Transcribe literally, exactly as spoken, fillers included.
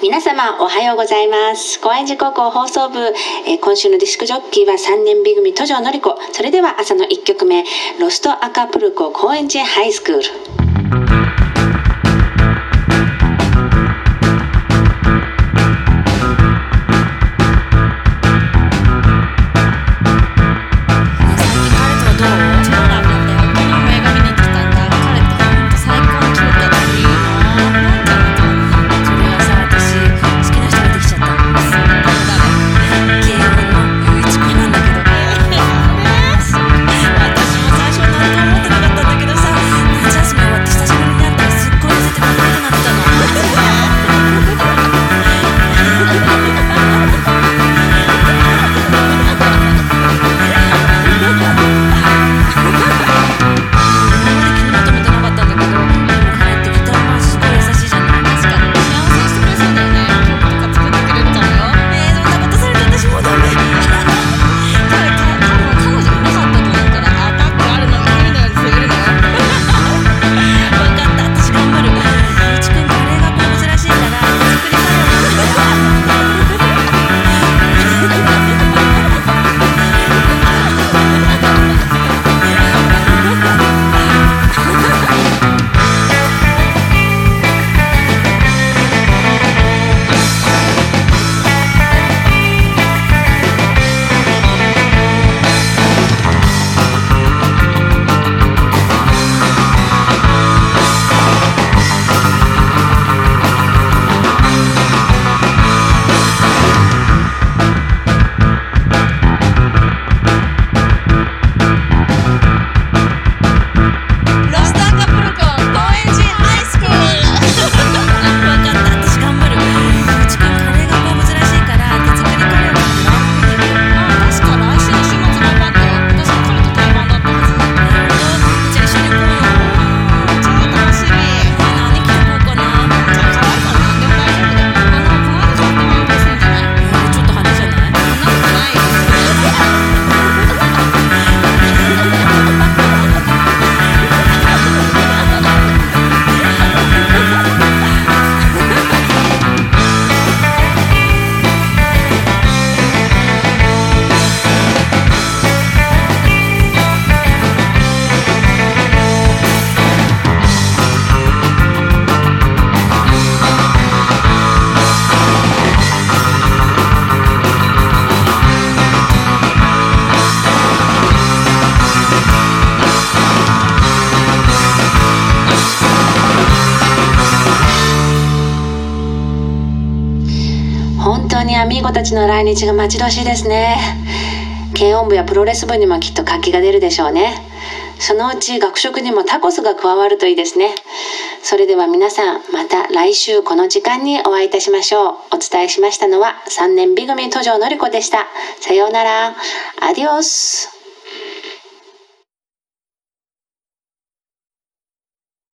皆様おはようございます。高円寺高校放送部、えー、今週のディスクジョッキーはさんねんB組途上のり子。それでは朝のいっきょくめ、ロストアカプルコ高円寺ハイスクール。本当にアミーゴたちの来日が待ち遠しいですね。軽音部やプロレス部にもきっと活気が出るでしょうね。そのうち学食にもタコスが加わるといいですね。それでは皆さん、また来週この時間にお会いいたしましょう。お伝えしましたのはさんねんB組途上のり子でした。さようなら。アディオス。